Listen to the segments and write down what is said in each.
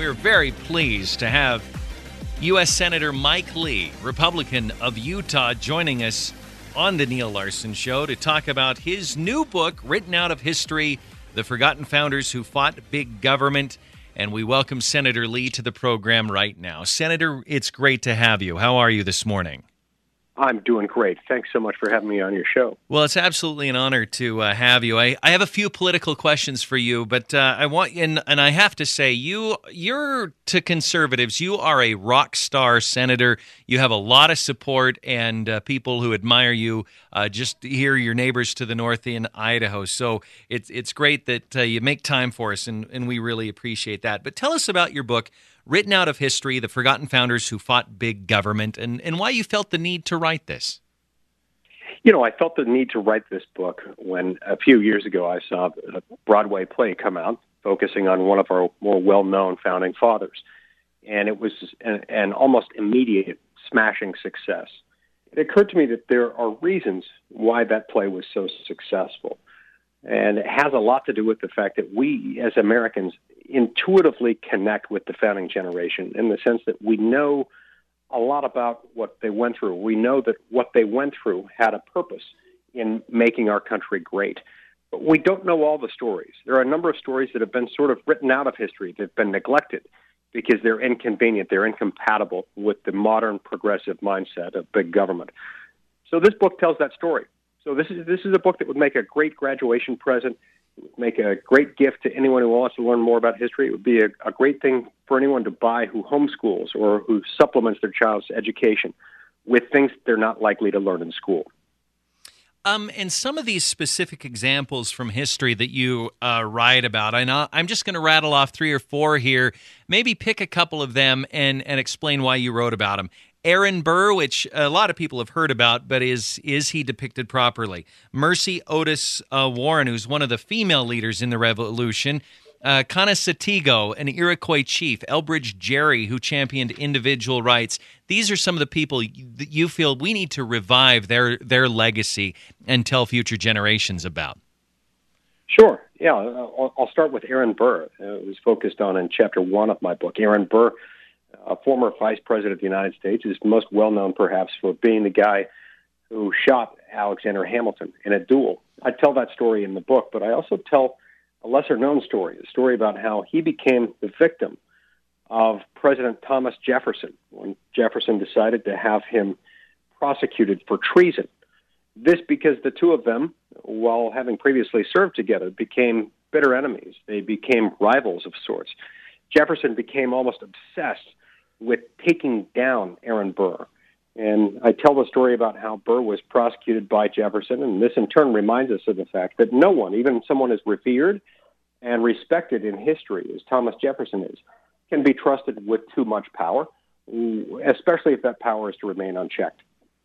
are very pleased to have U.S. Senator Mike Lee, Republican of Utah, joining us on the Neil Larson Show to talk about his new book, written out of history, The Forgotten Founders Who Fought Big Government. And we welcome Senator Lee to the program right now. Senator, it's great to have you. How are you this morning? I'm doing great. Thanks so much for having me on your show. Well, it's absolutely an honor to have you. I have a few political questions for you, but I want, and I have to say, you're to conservatives, you are a rock star senator. You have a lot of support and people who admire you. Just here, your neighbors to the north in Idaho. So it's great that you make time for us, and we really appreciate that. But tell us about your book, written out of history, The Forgotten Founders Who Fought Big Government, and why you felt the need to write this. You know, I felt the need to write this book when a few years ago I saw a Broadway play come out focusing on one of our more well-known founding fathers. And it was an almost immediate smashing success. It occurred to me that there are reasons why that play was so successful. And it has a lot to do with the fact that we, as Americans, intuitively connect with the founding generation in the sense that we know a lot about what they went through. We know that what they went through had a purpose in making our country great. But we don't know all the stories. There are a number of stories that have been sort of written out of history, that have been neglected because they're inconvenient, they're incompatible with the modern progressive mindset of big government. So this book tells that story. So this is a book that would make a great graduation present. It would make a great gift to anyone who wants to learn more about history. It would be a great thing for anyone to buy who homeschools or who supplements their child's education with things they're not likely to learn in school. And some of these specific examples from history that you write about, I'm just going to rattle off 3 or 4 here. Maybe pick a couple of them and explain why you wrote about them. Aaron Burr, which a lot of people have heard about, but is he depicted properly? Mercy Otis Warren, who's one of the female leaders in the Revolution. Kanasatigo, an Iroquois chief. Elbridge Gerry, who championed individual rights. These are some of the people that you feel we need to revive their legacy and tell future generations about. Sure. Yeah, I'll start with Aaron Burr. It was focused on in Chapter 1 of my book. Aaron Burr, a former vice president of the United States, is most well known perhaps for being the guy who shot Alexander Hamilton in a duel. I tell that story in the book, but I also tell a lesser-known story, a story about how he became the victim of President Thomas Jefferson when Jefferson decided to have him prosecuted for treason. This because the two of them, while having previously served together, became bitter enemies. They became rivals of sorts. Jefferson became almost obsessed with taking down Aaron Burr. And I tell the story about how Burr was prosecuted by Jefferson, and this in turn reminds us of the fact that no one, even someone as revered and respected in history as Thomas Jefferson is, can be trusted with too much power, especially if that power is to remain unchecked.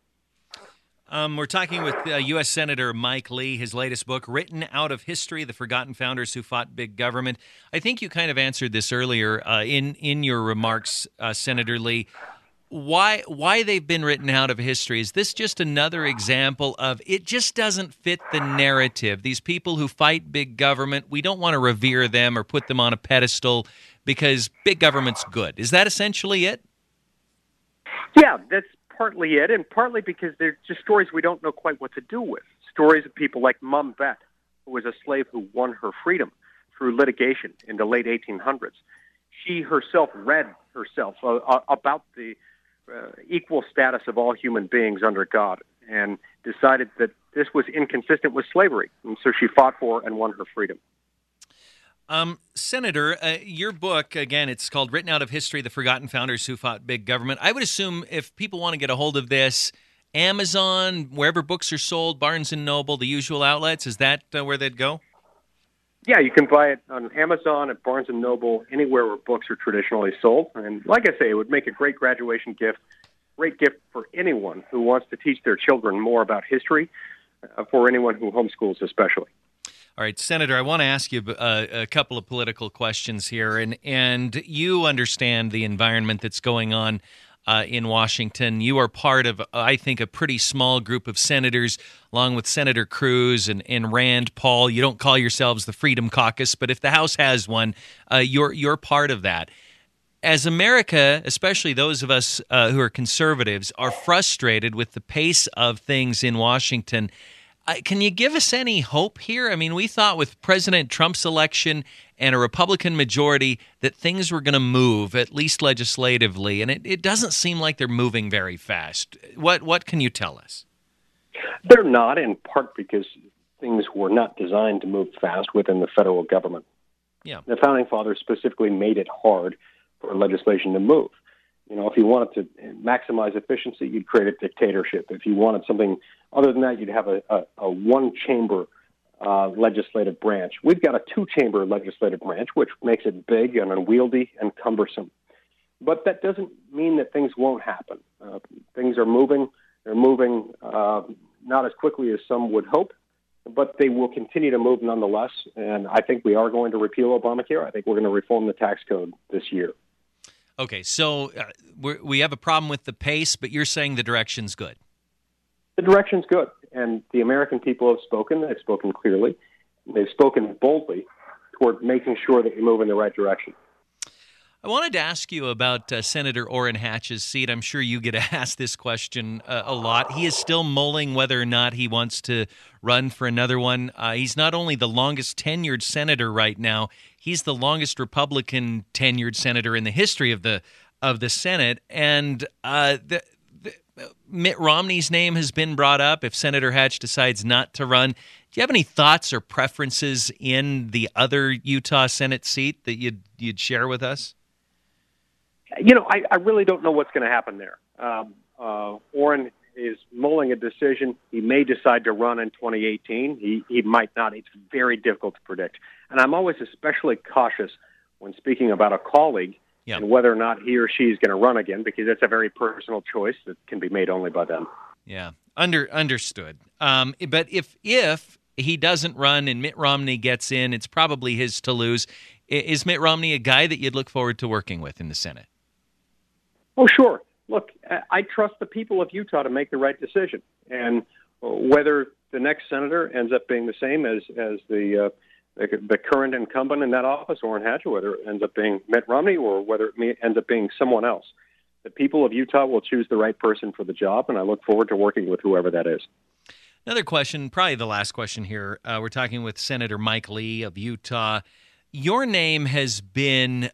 We're talking with U.S. Senator Mike Lee, his latest book, Written Out of History, The Forgotten Founders Who Fought Big Government. I think you kind of answered this earlier in your remarks, Senator Lee. Why they've been written out of history? Is this just another example of it just doesn't fit the narrative? These people who fight big government, we don't want to revere them or put them on a pedestal because big government's good. Is that essentially it? Yeah, that's partly it, and partly because they're just stories we don't know quite what to do with. Stories of people like Mum Bett, who was a slave who won her freedom through litigation in the late 1800s. She herself read about the equal status of all human beings under God and decided that this was inconsistent with slavery. And so she fought for and won her freedom. Senator, your book, again, it's called Written Out of History, The Forgotten Founders Who Fought Big Government. I would assume if people want to get a hold of this, Amazon, wherever books are sold, Barnes & Noble, the usual outlets, is that where they'd go? Yeah, you can buy it on Amazon, at Barnes & Noble, anywhere where books are traditionally sold. And like I say, it would make a great graduation gift, great gift for anyone who wants to teach their children more about history, for anyone who homeschools especially. All right, Senator, I want to ask you a couple of political questions here, and you understand the environment that's going on in Washington. You are part of, I think, a pretty small group of senators, along with Senator Cruz and Rand Paul. You don't call yourselves the Freedom Caucus, but if the House has one, you're part of that. as America, especially those of us who are conservatives, are frustrated with the pace of things in Washington, can you give us any hope here? I mean, we thought with President Trump's election and a Republican majority that things were going to move, at least legislatively, and it doesn't seem like they're moving very fast. What can you tell us? They're not, in part because things were not designed to move fast within the federal government. Yeah. The Founding Fathers specifically made it hard for legislation to move. If you wanted to maximize efficiency, you'd create a dictatorship. If you wanted something other than that, you'd have a one-chamber legislative branch. We've got a two-chamber legislative branch, which makes it big and unwieldy and cumbersome. But that doesn't mean that things won't happen. Things are moving. They're moving not as quickly as some would hope, but they will continue to move nonetheless. And I think we are going to repeal Obamacare. I think we're going to reform the tax code this year. Okay, so we have a problem with the pace, but you're saying the direction's good. The direction's good, and the American people have spoken. They've spoken clearly. They've spoken boldly toward making sure that we move in the right direction. I wanted to ask you about Senator Orrin Hatch's seat. I'm sure you get asked this question a lot. He is still mulling whether or not he wants to run for another one. He's not only the longest tenured senator right now, he's the longest Republican tenured senator in the history of the Senate. And Mitt Romney's name has been brought up if Senator Hatch decides not to run. Do you have any thoughts or preferences in the other Utah Senate seat that you'd share with us? I really don't know what's going to happen there. Orrin is mulling a decision. He may decide to run in 2018. He might not. It's very difficult to predict. And I'm always especially cautious when speaking about a colleague and whether or not he or she is going to run again, because it's a very personal choice that can be made only by them. Yeah, understood. But if he doesn't run and Mitt Romney gets in, it's probably his to lose. Is Mitt Romney a guy that you'd look forward to working with in the Senate? Oh, sure. Look, I trust the people of Utah to make the right decision. And whether the next senator ends up being the same as the current incumbent in that office, Orrin Hatch, or whether it ends up being Mitt Romney, or whether it ends up being someone else, the people of Utah will choose the right person for the job, and I look forward to working with whoever that is. Another question, probably the last question here. We're talking with Senator Mike Lee of Utah. Your name has been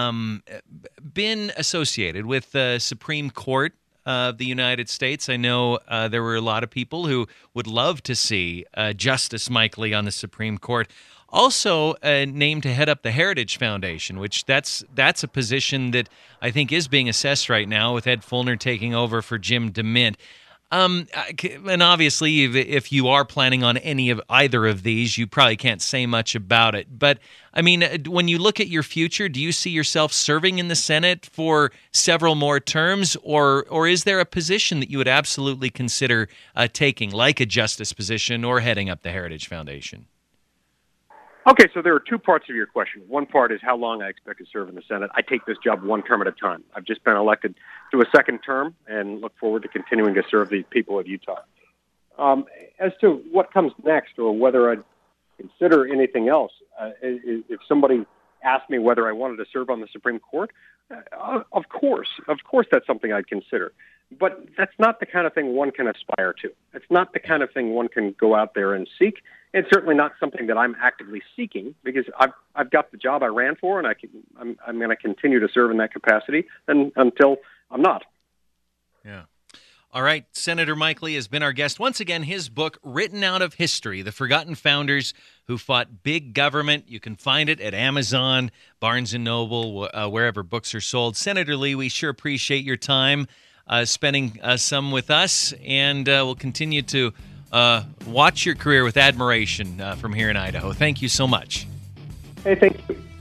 associated with the Supreme Court of the United States. I know there were a lot of people who would love to see Justice Mike Lee on the Supreme Court. Also named to head up the Heritage Foundation, which that's a position that I think is being assessed right now with Ed Fulner taking over for Jim DeMint. And obviously, if you are planning on either of these, you probably can't say much about it. But, I mean, when you look at your future, do you see yourself serving in the Senate for several more terms, or is there a position that you would absolutely consider taking, like a justice position or heading up the Heritage Foundation? Okay, so there are two parts of your question. One part is how long I expect to serve in the Senate. I take this job one term at a time. I've just been elected to a second term and look forward to continuing to serve the people of Utah. As to what comes next or whether I'd consider anything else, if somebody asked me whether I wanted to serve on the Supreme Court, of course that's something I'd consider. But that's not the kind of thing one can aspire to. It's not the kind of thing one can go out there and seek. It's certainly not something that I'm actively seeking, because I've got the job I ran for, and I'm going to continue to serve in that capacity until I'm not. Yeah. All right. Senator Mike Lee has been our guest. Once again, his book, Written Out of History, The Forgotten Founders Who Fought Big Government. You can find it at Amazon, Barnes & Noble, wherever books are sold. Senator Lee, we sure appreciate your time spending some with us, and we'll continue to watch your career with admiration from here in Idaho. Thank you so much. Hey, thank you.